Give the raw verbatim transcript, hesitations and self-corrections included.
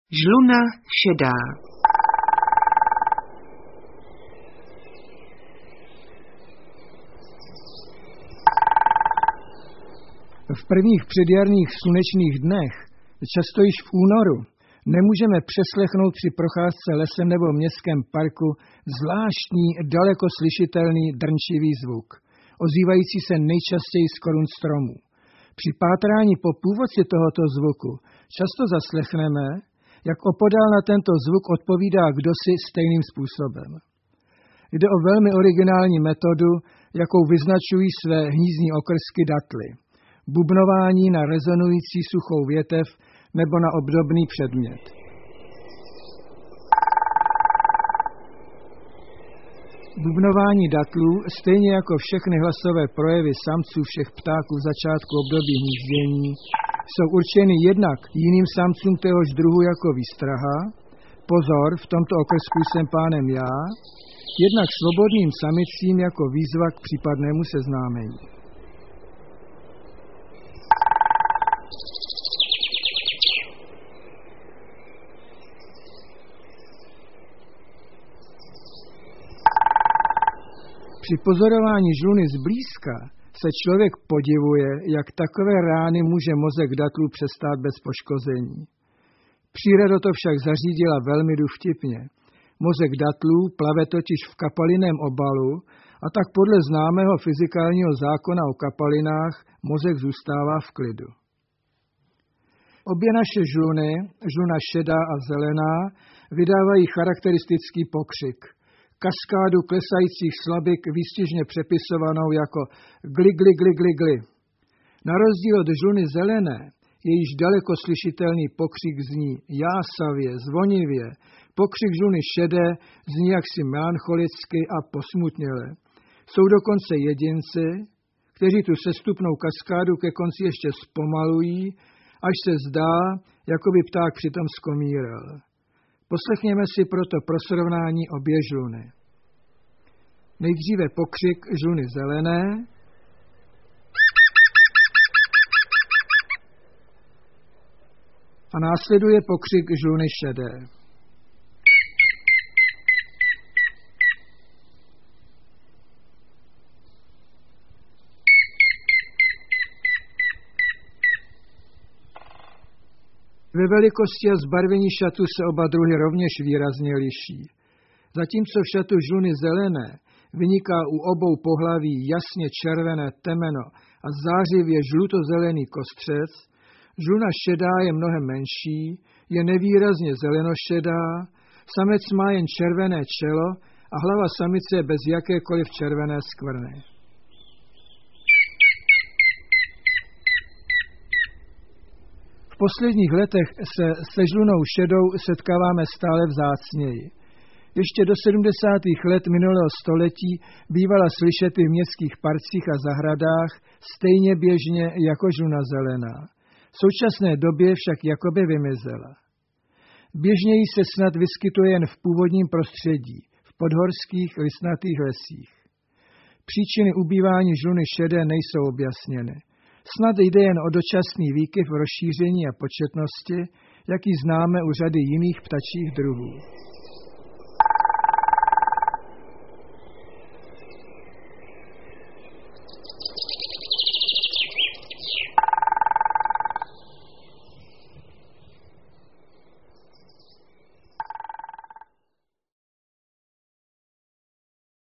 Žluna šedá. V prvních předjarních slunečných dnech, často již v únoru, nemůžeme přeslechnout při procházce lesem nebo městském parku zvláštní, daleko slyšitelný drnčivý zvuk, ozývající se nejčastěji z korun stromů. Při pátrání po původci tohoto zvuku často zaslechneme, jak opodál na tento zvuk odpovídá kdosi stejným způsobem. Jde o velmi originální metodu, jakou vyznačují své hnízdní okrsky datly. Bubnování na rezonující suchou větev nebo na obdobný předmět. Bubnování datlů, stejně jako všechny hlasové projevy samců všech ptáků v začátku období hnízdění, jsou určeny jednak jiným samcům téhož druhu jako výstraha, pozor, v tomto okrsku jsem pánem já, jednak svobodným samicím jako výzva k případnému seznámení. Při pozorování žluny zblízka se člověk podivuje, jak takové rány může mozek datlů přestát bez poškození. Příroda to však zařídila velmi důvtipně. Mozek datlů plave totiž v kapaliném obalu a tak podle známého fyzikálního zákona o kapalinách mozek zůstává v klidu. Obě naše žluny, žluna šedá a zelená, vydávají charakteristický pokřik. Kaskádu klesajících slabik výstižně přepisovanou jako gli, gli, gli, gli, gli. Na rozdíl od žluny zelené, jejíž daleko slyšitelný pokřik zní jásavě, zvonivě, pokřik žluny šedé zní jaksi melancholicky a posmutněle. Jsou dokonce jedinci, kteří tu sestupnou kaskádu ke konci ještě zpomalují, až se zdá, jako by pták přitom skomírel. Poslechněme si proto pro srovnání obě žluny. Nejdříve pokřik žluny zelené a následuje pokřik žluny šedé. Ve velikosti a zbarvení šatu se oba druhy rovněž výrazně liší. Zatímco v šatu žluny zelené vyniká u obou pohlaví jasně červené temeno a zářivě žlutozelený kostřec, žluna šedá je mnohem menší, je nevýrazně zelenošedá, samec má jen červené čelo a hlava samice je bez jakékoliv červené skvrny. V posledních letech se se žlunou šedou setkáváme stále vzácněji. Ještě do sedmdesátých let minulého století bývala slyšet i v městských parcích a zahradách stejně běžně jako žluna zelená. V současné době však jakoby vymizela. Běžněji se snad vyskytuje jen v původním prostředí, v podhorských listnatých lesích. Příčiny ubývání žluny šedé nejsou objasněny. Snad jde jen o dočasný výkyv v rozšíření a početnosti, jaký známe u řady jiných ptačích druhů.